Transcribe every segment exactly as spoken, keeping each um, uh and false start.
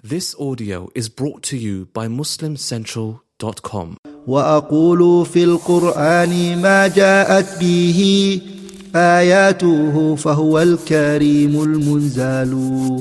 This audio is brought to you by muslim central dot com. وأقول في القرآن ما جاءت به آياته فهو الكريم المنزل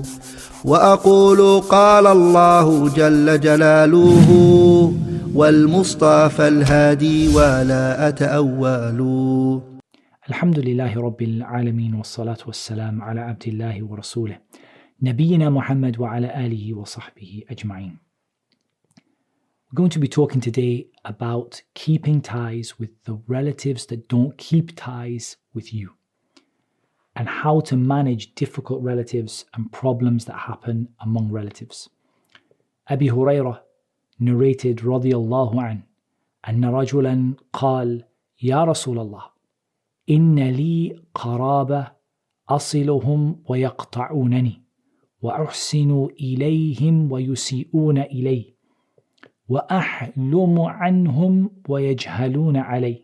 وأقول قال الله جل جلاله والمصطفى الهادي ولا أتأول. الحمد لله رب العالمين والصلاة والسلام على عبد الله ورسوله نبينا محمد وعلى آله وصحبه أجمعين. We're going to be talking today about keeping ties with the relatives that don't keep ties with you, and how to manage difficult relatives and problems that happen among relatives. Abi Hurairah narrated رضي الله عنه أن رجلا قال يا رسول الله إن لي قرابة أصلهم ويقطعونني وأحسن إليهم ويسيئون إلي وأحلم عنهم ويجهلون علي.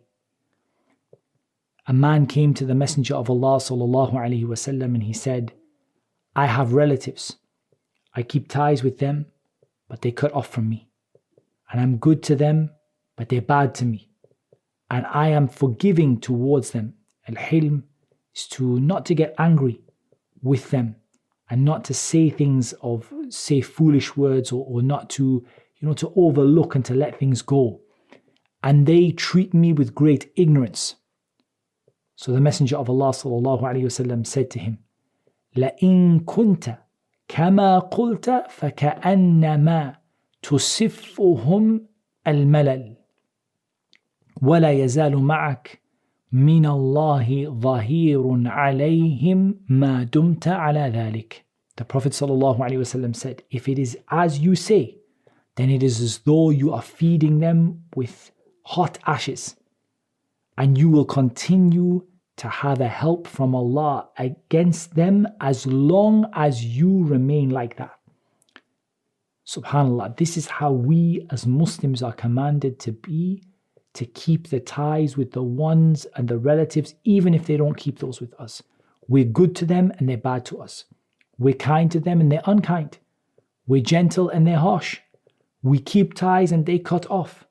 A man came to the Messenger of Allah sallallahu alaihi wasallam and he said, I have relatives. I keep ties with them, but they cut off from me. And I'm good to them, but they're bad to me. And I am forgiving towards them. Al-hilm is to not to get angry with them and not to say things of, say foolish words or, or not to, you know, to overlook and to let things go. And they treat me with great ignorance. So the Messenger of Allah sallallahu alaihi wasallam said to him, لَإِن كُنْتَ كَمَا قُلْتَ فَكَأَنَّمَا تُصِفُّهُمْ الْمَلَلِ وَلَا يَزَالُ مَعَكَ مِنَ اللَّهِ ظَهِيرٌ عَلَيْهِمْ مَا دُمْتَ عَلَى ذَلِكَ. The Prophet sallallahu alaihi wasallam said, if it is as you say, then it is as though you are feeding them with hot ashes, and you will continue to have a help from Allah against them as long as you remain like that. SubhanAllah, this is how we as Muslims are commanded to be, to keep the ties with the ones and the relatives, even if they don't keep those with us. We're good to them and they're bad to us. We're kind to them and they're unkind. We're gentle and they're harsh. We keep ties and they cut off.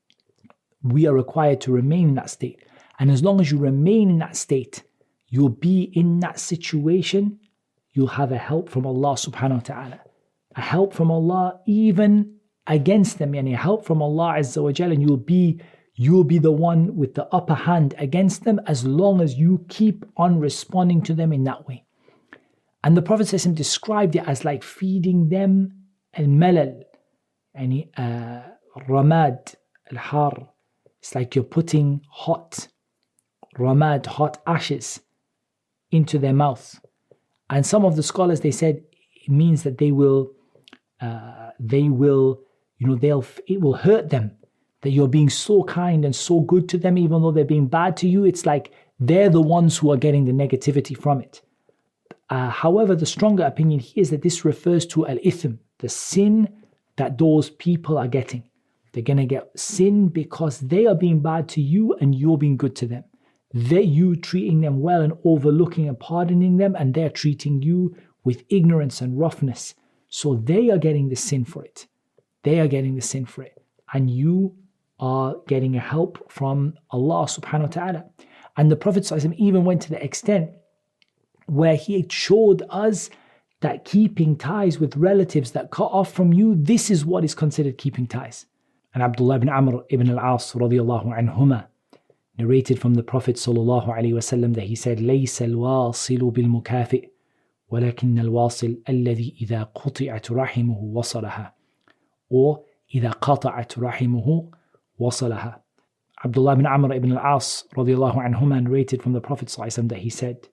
We are required to remain in that state. And as long as you remain in that state, you'll be in that situation, you'll have a help from Allah subhanahu wa ta'ala. A help from Allah even against them, yani help from Allah Azza wa Jal, and you'll be you'll be the one with the upper hand against them as long as you keep on responding to them in that way. And the Prophet ﷺ described it as like feeding them al-malal, yani uh, ramad, al-har. It's like you're putting hot ramad, hot ashes into their mouth. And some of the scholars, they said it means that they will, uh, they will, you know, they'll, it will hurt them that you're being so kind and so good to them, even though they're being bad to you. It's like they're the ones who are getting the negativity from it. Uh, however, the stronger opinion here is that this refers to al-ithm, the sin that those people are getting. They're going to get sin because they are being bad to you and you're being good to them. They're you treating them well and overlooking and pardoning them, and they're treating you with ignorance and roughness. So they are getting the sin for it. They are getting the sin for it. And you are getting a help from Allah subhanahu wa ta'ala. And the Prophet ﷺ even went to the extent where he showed us that keeping ties with relatives that cut off from you, this is what is considered keeping ties. And Abdullah ibn Amr ibn al-As radiyallahu anhuma narrated from the Prophet sallallahu alaihi wasallam that he said, لَيْسَ الْوَاصِلُ بِالْمُكَافِئِ وَلَكِنَّ الْوَاصِلْ الَّذِي إِذَا قُطِعَتْ رَحِمُهُ وَصَلَهَا, or إِذَا قَطَعَتْ رَحِمُهُ وَصَلَهَا. Abdullah ibn Amr ibn al-As radiyallahu anhuma narrated from the Prophet sallallahu alaihi wasallam that he said,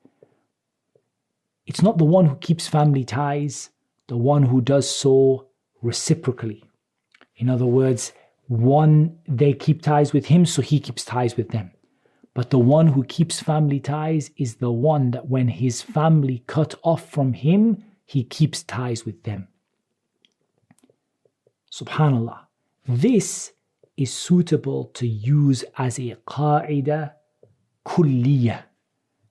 it's not the one who keeps family ties, the one who does so reciprocally. In other words, one, they keep ties with him, so he keeps ties with them. But the one who keeps family ties is the one that when his family cut off from him, he keeps ties with them. Subhanallah. This is suitable to use as a qaida kulliyah,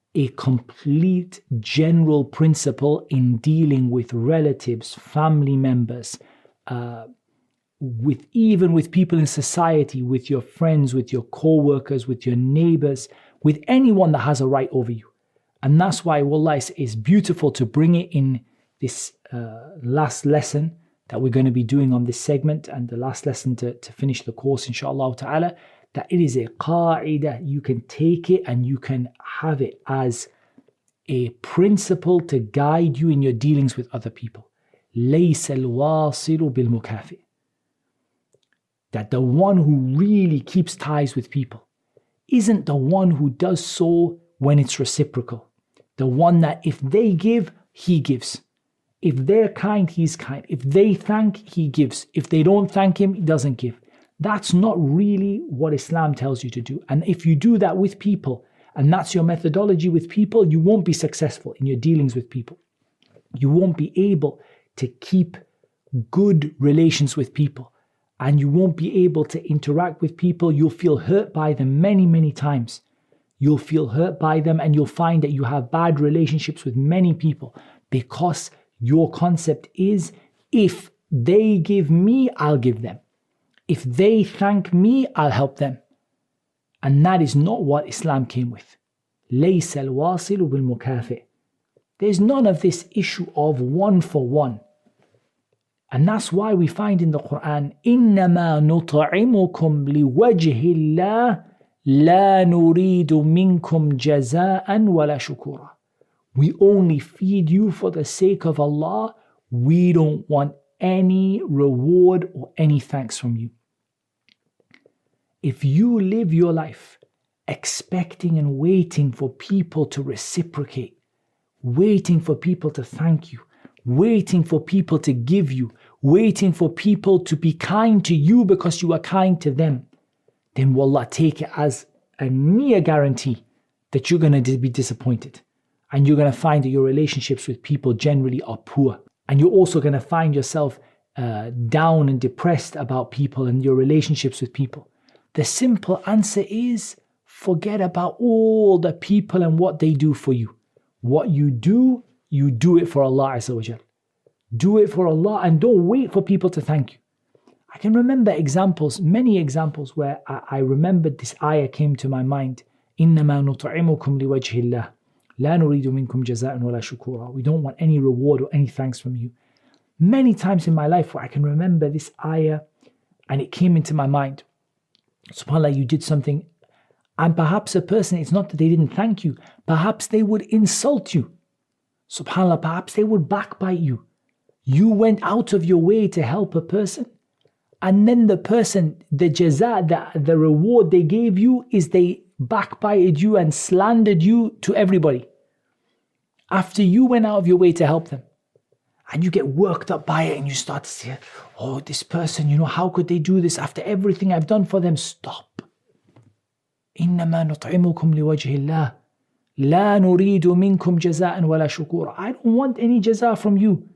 a complete general principle in dealing with relatives, family members, uh, with even with people in society, with your friends, with your co-workers, with your neighbors, with anyone that has a right over you. And that's why, wallah, it's, it's beautiful to bring it in this uh, last lesson that we're going to be doing on this segment, and the last lesson to, to finish the course, inshallah ta'ala, that it is a qa'idah. You can take it and you can have it as a principle to guide you in your dealings with other people. لَيْسَ الْوَاصِلُ بِالْمُكَافِئِ. That the one who really keeps ties with people isn't the one who does so when it's reciprocal. The one that if they give, he gives. If they're kind, he's kind. If they thank, he gives. If they don't thank him, he doesn't give. That's not really what Islam tells you to do. And if you do that with people, and that's your methodology with people, you won't be successful in your dealings with people. You won't be able to keep good relations with people. And you won't be able to interact with people. You'll feel hurt by them many, many times. You'll feel hurt by them, and you'll find that you have bad relationships with many people because your concept is, if they give me, I'll give them. If they thank me, I'll help them. And that is not what Islam came with. لَيْسَ الْوَاصِلُ بِالْمُكَافِئِ. There's none of this issue of one for one. And that's why we find in the Quran, إِنَّمَا نُطْعِمُكُمْ لِوَجْهِ اللَّهِ لَا نُرِيدُ مِنْكُمْ جَزَاءً وَلَا شُكُورًا. We only feed you for the sake of Allah. We don't want any reward or any thanks from you. If you live your life expecting and waiting for people to reciprocate, waiting for people to thank you, waiting for people to give you, waiting for people to be kind to you because you are kind to them, then wallah, take it as a near guarantee that you're going to be disappointed. And you're going to find that your relationships with people generally are poor. And you're also going to find yourself uh, down and depressed about people and your relationships with people. The simple answer is, forget about all the people and what they do for you. What you do, you do it for Allah Azza wa Jal. Do it for Allah and don't wait for people to thank you. I can remember examples, many examples where I, I remembered this ayah came to my mind. إِنَّمَا نُطْعِمُكُمْ لِوَجْهِ اللَّهِ لَا نُرِيدُ مِنْكُمْ جَزَاءً وَلَا شُكُورًا. We don't want any reward or any thanks from you. Many times in my life where I can remember this ayah and it came into my mind. SubhanAllah, you did something, and perhaps a person, it's not that they didn't thank you, perhaps they would insult you. SubhanAllah, perhaps they would backbite you. You went out of your way to help a person, and then the person, the jaza, the, the reward they gave you is they backbited you and slandered you to everybody after you went out of your way to help them. And you get worked up by it and you start to say, oh, this person, you know, how could they do this after everything I've done for them? Stop. إِنَّمَا نُطْعِمُكُمْ لِوَجْهِ اللَّهِ لَا نُرِيدُ مِنْكُمْ جَزَاءً وَلَا شُكُورًا. I don't want any jaza from you.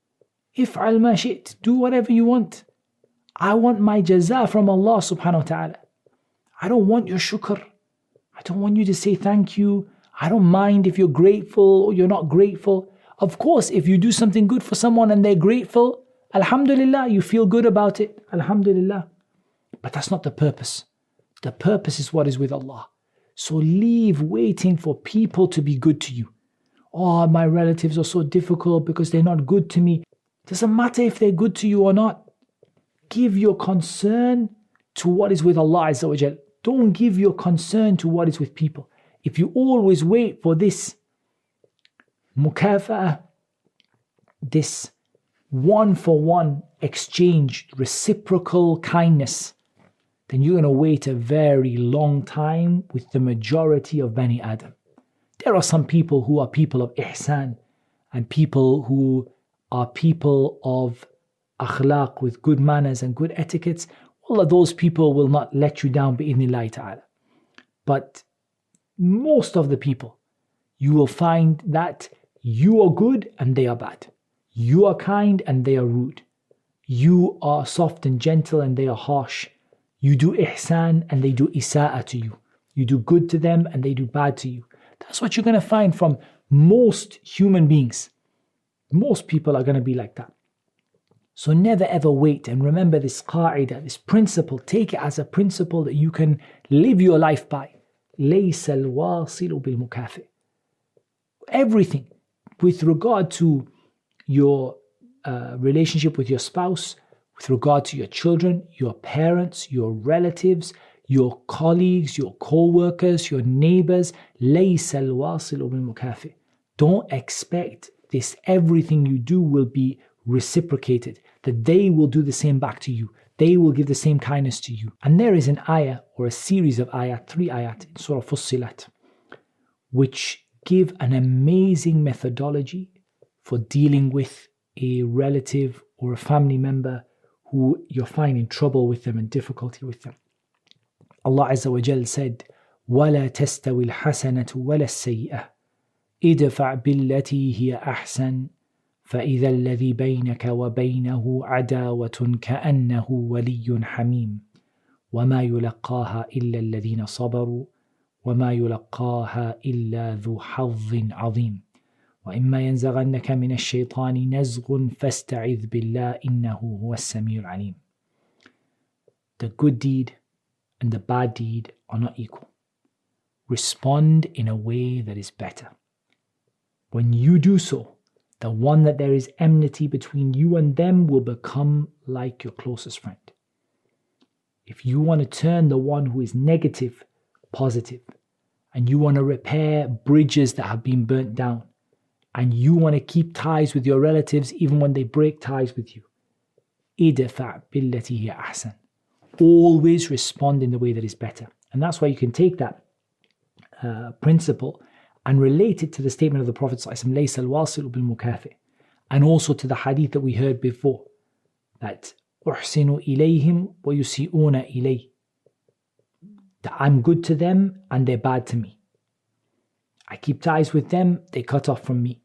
افعل ما شئت. Do whatever you want. I want my jaza from Allah subhanahu wa ta'ala. I don't want your shukr. I don't want you to say thank you. I don't mind if you're grateful or you're not grateful. Of course, if you do something good for someone and they're grateful, alhamdulillah, you feel good about it. Alhamdulillah. But that's not the purpose. The purpose is what is with Allah. So leave waiting for people to be good to you. Oh, my relatives are so difficult because they're not good to me. Doesn't matter if they're good to you or not. Give your concern to what is with Allah Azza wa Jal. Don't give your concern to what is with people. If you always wait for this mukafa'ah, this one-for-one exchange, reciprocal kindness, then you're going to wait a very long time with the majority of Bani Adam. There are some people who are people of ihsan and people who are people of akhlaq with good manners and good etiquettes. Allah, those people will not let you down bi'idhnillahi ta'ala. But most of the people, you will find that you are good and they are bad. You are kind and they are rude. You are soft and gentle and they are harsh. You do ihsan and they do isa'ah to you. You do good to them and they do bad to you. That's what you're going to find from most human beings. Most people are going to be like that. So never ever wait, and remember this qa'idah, this principle. Take it as a principle that you can live your life by. لَيْسَ الْوَاصِلُ بِالْمُكَافِئِ. Everything with regard to your uh, relationship with your spouse, with regard to your children, your parents, your relatives, your colleagues, your co-workers, your neighbors. لَيْسَ الْوَاصِلُ بِالْمُكَافِئِ. Don't expect this, everything you do will be reciprocated, that they will do the same back to you. They will give the same kindness to you. And there is an ayah or a series of ayat, three ayat in Surah Fussilat, which give an amazing methodology for dealing with a relative or a family member who you're finding trouble with them and difficulty with them. Allah Azza wa Jal said, وَلَا تَسْتَوِي الْحَسَنَةُ وَلَا السَّيِّئَةُ ادفع بالتي هي أحسن فإذا الذي بينك وبينه عداوة كأنه ولي حميم وما يلقاها إلا الذين صبروا وما يلقاها إلا ذو حظ عظيم وإما ينزغنك من الشيطان نزغ فاستعذ بالله إنه هو السميع العليم. The good deed and the bad deed are not equal. Respond in a way that is better. When you do so, the one that there is enmity between you and them will become like your closest friend. If you want to turn the one who is negative, positive, and you want to repair bridges that have been burnt down, and you want to keep ties with your relatives even when they break ties with you, idfa' billati hiya ahsan. Always respond in the way that is better. And that's why you can take that uh, principle and relate it to the statement of the Prophet ﷺ, لَيْسَ الْوَاصِلُ بِالْمُكَافِئِ, and also to the hadith that we heard before, that أُحْسِنُ إِلَيْهِمْ وَيُسِئُونَ إِلَيْهِ, that I'm good to them and they're bad to me. I keep ties with them, they cut off from me.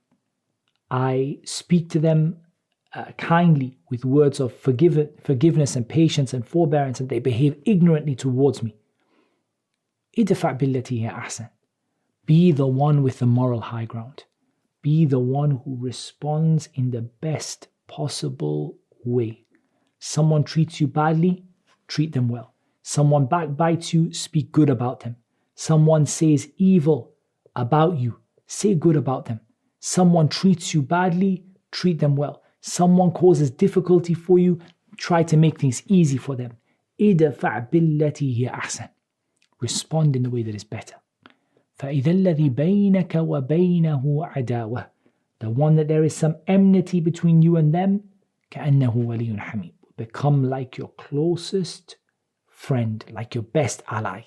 I speak to them uh, kindly with words of forgive- forgiveness and patience and forbearance, and they behave ignorantly towards me. إِدْفَعْ بِالَّتِي هِيَ أَحْسَنُ. Be the one with the moral high ground. Be the one who responds in the best possible way. Someone treats you badly, treat them well. Someone backbites you, speak good about them. Someone says evil about you, say good about them. Someone treats you badly, treat them well. Someone causes difficulty for you, try to make things easy for them. إِدْفَعْ بِالَّتِي هِيَ أَحْسَنُ. Respond in the way that is better. فَإِذَا الَّذِي بَيْنَكَ وَبَيْنَهُ عَدَاوَةٌ. The one that there is some enmity between you and them, كَأَنَّهُ وَلِيٌّ حَمِيمٌ. Become like your closest friend, like your best ally.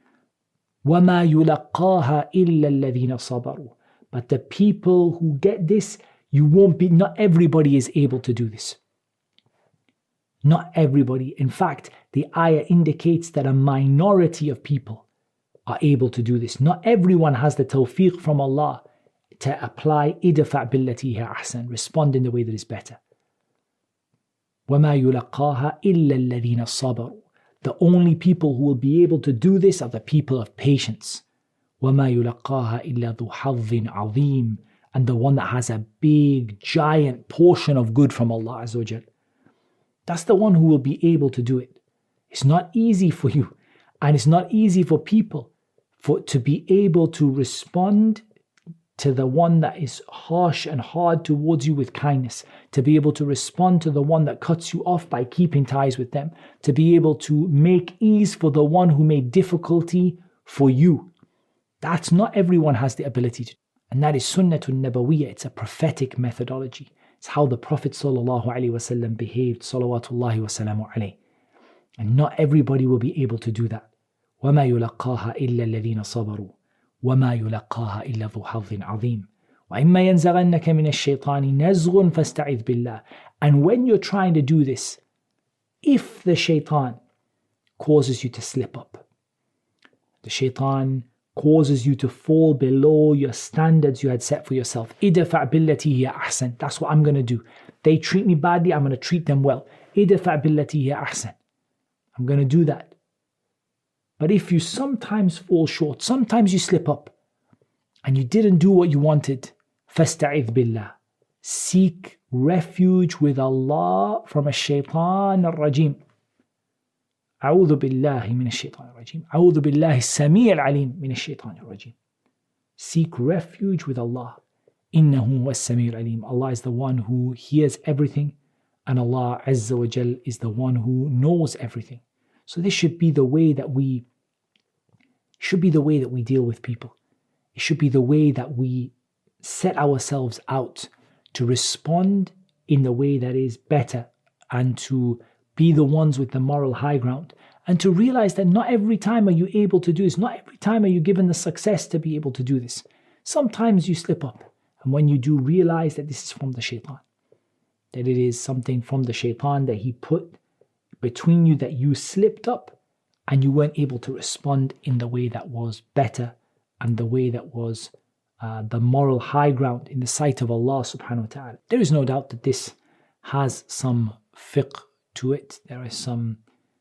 وَمَا يُلَقَّاهَا إِلَّا الَّذِينَ صَبَرُوا. But the people who get this, you won't be, not everybody is able to do this. Not everybody. In fact, the ayah indicates that a minority of people are able to do this. Not everyone has the tawfiq from Allah to apply idfa' billati hiya ahsan. Respond in the way that is better. وَمَا يُلَقَّاهَا إِلَّا الَّذِينَ صَبَرُوا. The only people who will be able to do this are the people of patience. وَمَا يُلَقَّاهَا إِلَّا ذُو حَظٍّ عَظِيمٍ. And the one that has a big, giant portion of good from Allah Azza wa Jal. That's the one who will be able to do it. It's not easy for you, and it's not easy for people for to be able to respond to the one that is harsh and hard towards you with kindness, to be able to respond to the one that cuts you off by keeping ties with them, to be able to make ease for the one who made difficulty for you. That's not everyone has the ability to. And that is Sunnatun Nabawiyyah. It's a prophetic methodology. It's how the Prophet ﷺ behaved, salawatullahi wa salamu alayhi. And not everybody will be able to do that. وَمَا يُلَقَّاهَا إِلَّا الَّذِينَ صَبَرُوا وَمَا يُلَقَّاهَا إِلَّا ذُو حَظٍّ عَظِيمٍ وَإِمَّا يَنزَغَنَّكَ مِنَ الشَّيْطَانِ نَزْغٌ فَاسْتَعِذْ بِاللَّهِ. And when you're trying to do this, if the shaitan causes you to slip up, the shaitan causes you to fall below your standards you had set for yourself, idfa' billati hiya ahsan. That's what I'm going to do. They treat me badly, I'm going to treat them well. Idfa' billati hiya ahsan. I'm going to do that. But if you sometimes fall short, sometimes you slip up, and you didn't do what you wanted, فَاسْتَعِذْ بِاللَّهِ, seek refuge with Allah from الشيطان الرجيم. أعوذ بالله من الشيطان الرجيم. أعوذ بالله السميع العليم من الشيطان الرجيم. Seek refuge with Allah. إنه هو السميع العليم. Allah is the one who hears everything, and Allah Azza wa Jal is the one who knows everything. So this should be the way that we should be the way that we deal with people. It should be the way that we set ourselves out to respond in the way that is better, and to be the ones with the moral high ground, and to realize that not every time are you able to do this. Not every time are you given the success to be able to do this. Sometimes you slip up, and when you do, realize that this is from the shaitan, that it is something from the shaitan that he put between you, that you slipped up and you weren't able to respond in the way that was better, and the way that was uh, the moral high ground in the sight of Allah subhanahu wa ta'ala. There is no doubt that this has some fiqh to it. There are some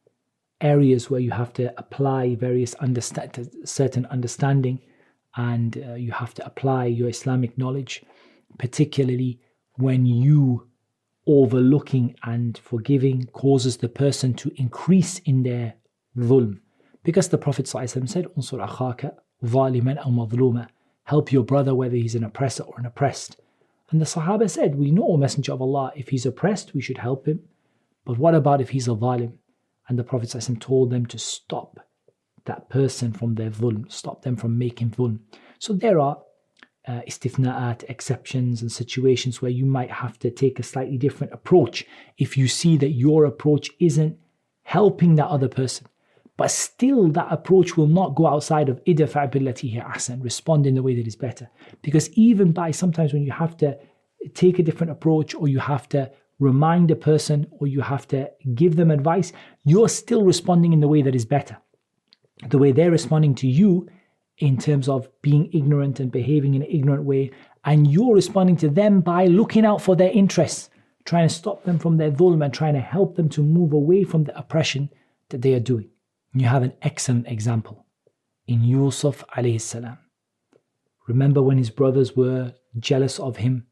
areas where you have to apply various understand, certain understanding, and uh, you have to apply your Islamic knowledge, particularly when you overlooking and forgiving causes the person to increase in their dhulm. Because the Prophet ﷺ said, "Unsur akhaka zaliman aw madhluma," help your brother whether he's an oppressor or an oppressed. And the Sahaba said, we know, O Messenger of Allah, if he's oppressed, we should help him. But what about if he's a zalim? And the Prophet ﷺ told them to stop that person from their dhulm, stop them from making dhulm. So there are uh, istithna'at, exceptions and situations where you might have to take a slightly different approach if you see that your approach isn't helping that other person. But still, that approach will not go outside of idfa' billati hiya ahsan, respond in the way that is better. Because even by sometimes when you have to take a different approach, or you have to remind a person, or you have to give them advice, you're still responding in the way that is better. The way they're responding to you in terms of being ignorant and behaving in an ignorant way, and you're responding to them by looking out for their interests, trying to stop them from their dhulm and trying to help them to move away from the oppression that they are doing. You have an excellent example in Yusuf alayhi salam. Remember when his brothers were jealous of him,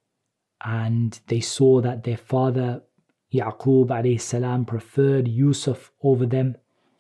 and they saw that their father Yaqub alayhi salam preferred Yusuf over them,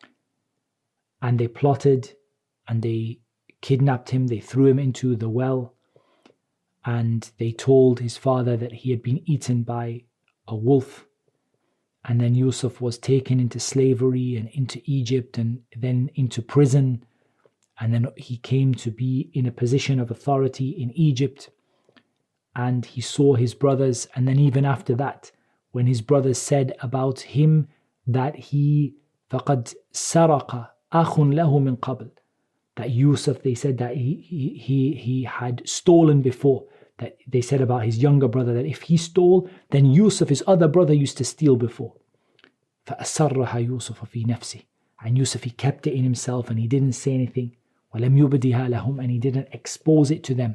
and they plotted and they kidnapped him, they threw him into the well, and they told his father that he had been eaten by a wolf. And then Yusuf was taken into slavery and into Egypt and then into prison. And then he came to be in a position of authority in Egypt. And he saw his brothers. And then even after that, when his brothers said about him that he فَقَدْ سَرَقَ أَخٌ لَهُ مِنْ قَبْلِ, that Yusuf, they said that he, he, he, he had stolen before. That they said about his younger brother that if he stole, then Yusuf, his other brother, used to steal before. فَأَسَرَّهَا يُوسُفَ فِي نَفْسِهِ, and Yusuf, he kept it in himself and he didn't say anything. وَلَمْ يُبْدِهَا لَهُمْ, and he didn't expose it to them.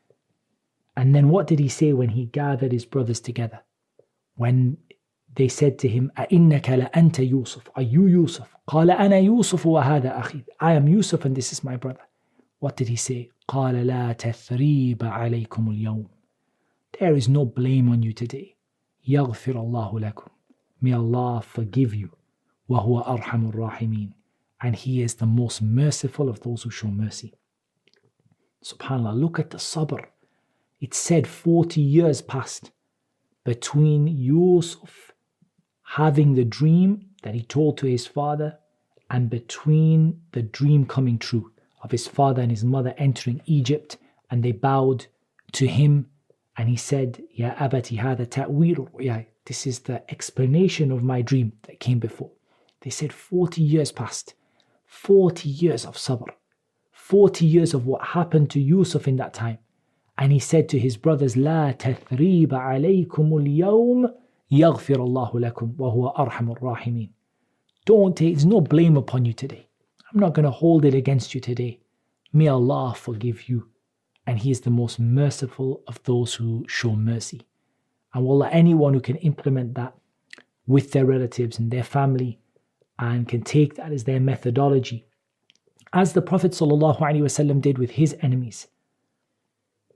And then what did he say when he gathered his brothers together? When they said to him, أَإِنَّكَ لَأَنْتَ يُوسُف, are you Yusuf? قَالَ أَنَا يُوسُف وَهَذَا أَخِي, I am Yusuf and this is my brother. What did he say? قَالَ لَا تَثْرِيبَ عَلَيْكُمُ الْيَوْمِ, there is no blame on you today. يَغْفِرَ اللَّهُ لَكُمْ, may Allah forgive you. وَهُوَ أَرْحَمُ الرَّاحِمِينَ, and He is the most merciful of those who show mercy. SubhanAllah, look at the sabr. It said forty years passed between Yusuf having the dream that he told to his father and between the dream coming true of his father and his mother entering Egypt, and they bowed to him, and he said, Ya abati hadha ta'wil ru'ya, this is the explanation of my dream that came before. They said forty years passed, forty years of sabr, forty years of what happened to Yusuf in that time. And he said to his brothers, La tathriba alaykum al-yawm yaghfir Allahu lakum wa huwa arhamur rahimin. Don't take, there's no blame upon you today. I'm not going to hold it against you today. May Allah forgive you. And He is the most merciful of those who show mercy. And wallah, anyone who can implement that with their relatives and their family and can take that as their methodology, as the Prophet ﷺ did with his enemies,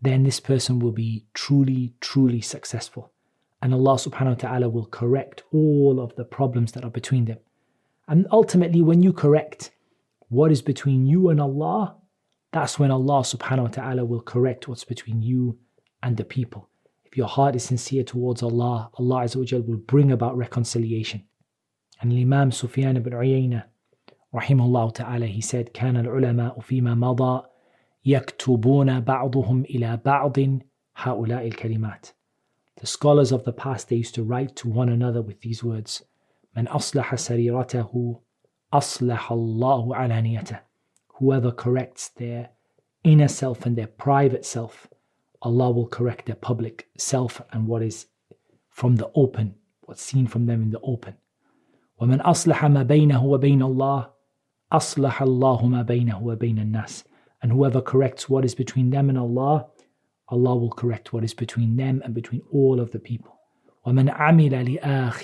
then this person will be truly, truly successful. And Allah subhanahu wa ta'ala will correct all of the problems that are between them. And ultimately, when you correct what is between you and Allah, that's when Allah subhanahu wa ta'ala will correct what's between you and the people. If your heart is sincere towards Allah, Allah Azza wa Jal will bring about reconciliation. And Imam Sufyan ibn Uyayna, rahimahullah ta'ala, he said, كان العلماء فيما مضى يكتبون بعضهم إلى بعض هؤلاء الكلمات. The scholars of the past, they used to write to one another with these words, من أصلح سريرته أصلح الله علانيته. Whoever corrects their inner self and their private self, Allah will correct their public self and what is from the open, what's seen from them in the open. ومن أصلح ما بينه وبين الله أصلح الله ما بينه وبين الناس. And whoever corrects what is between them and Allah, Allah will correct what is between them and between all of the people. ومن عمل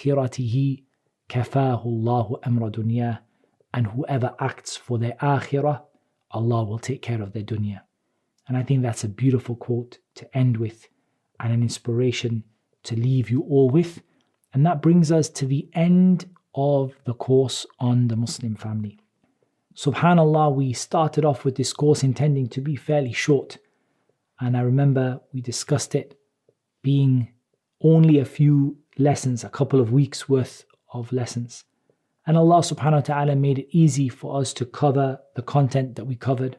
لآخرته كفاه الله أمر دنياه. And whoever acts for their akhirah, Allah will take care of their dunya. And I think that's a beautiful quote to end with and an inspiration to leave you all with. And that brings us to the end of the course on the Muslim family. Subhanallah, we started off with this course intending to be fairly short. And I remember we discussed it being only a few lessons, a couple of weeks worth of lessons. And Allah subhanahu wa ta'ala made it easy for us to cover the content that we covered.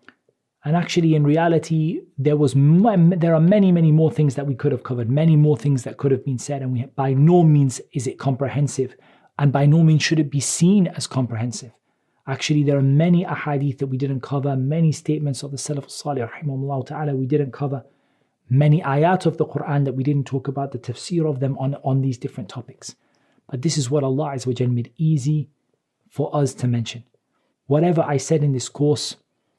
And actually, in reality, there was there are many, many more things that we could have covered, many more things that could have been said. And we, by no means is it comprehensive. And by no means should it be seen as comprehensive. Actually, there are many ahadith that we didn't cover, many statements of the Salaf al-Salih, rahimahullah ta'ala, we didn't cover, many ayat of the Quran that we didn't talk about, the tafsir of them on, on these different topics. But this is what Allah Azza wa Jal made easy for us to mention. Whatever I said in this course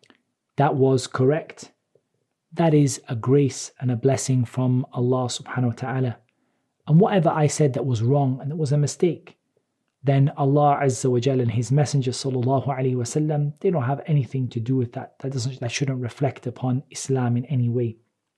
that was correct, that is a grace and a blessing from Allah subhanahu wa ta'ala. And whatever I said that was wrong and that was a mistake, then Allah Azza wa Jal and His Messenger sallallahu alaihi wasallam, they don't have anything to do with that. That doesn't, that shouldn't reflect upon Islam in any way.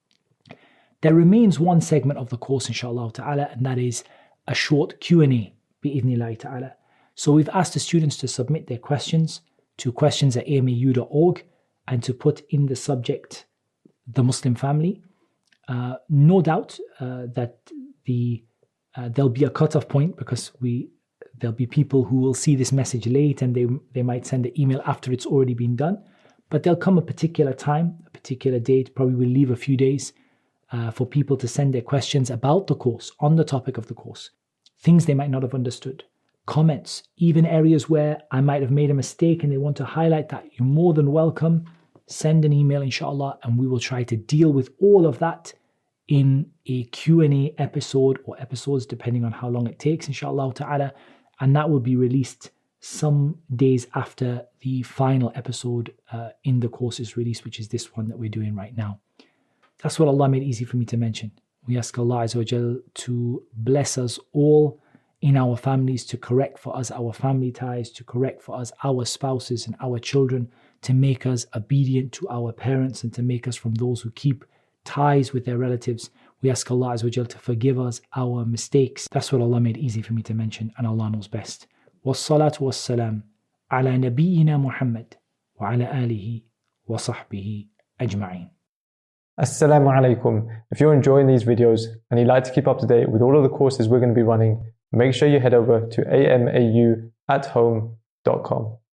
There remains one segment of the course, inshallah ta'ala, and that is a short Q and A, bi'idhnillahi ta'ala. So we've asked the students to submit their questions to questions at a m a u dot org and to put in the subject, the Muslim family. Uh, no doubt uh, that the uh, there'll be a cut-off point because we there'll be people who will see this message late and they they might send the email after it's already been done. But there'll come a particular time, a particular date, probably we'll leave a few days uh, for people to send their questions about the course, on the topic of the course. Things they might not have understood, comments, even areas where I might have made a mistake and they want to highlight that. You're more than welcome. Send an email, inshallah, and we will try to deal with all of that in a Q and A episode or episodes, depending on how long it takes, inshallah ta'ala. And that will be released some days after the final episode uh, in the course is released, which is this one that we're doing right now. That's what Allah made easy for me to mention. We ask Allah Azza wa Jal to bless us all in our families, to correct for us our family ties, to correct for us our spouses and our children, to make us obedient to our parents and to make us from those who keep ties with their relatives. We ask Allah Azza wa Jal to forgive us our mistakes. That's what Allah made easy for me to mention, and Allah knows best. Wassalatu wassalam ala nabiyyina Muhammad wa ala alihi wa sahbihi ajma'in. Assalamu alaikum. If you're enjoying these videos and you'd like to keep up to date with all of the courses we're going to be running, make sure you head over to a m a u at home dot com.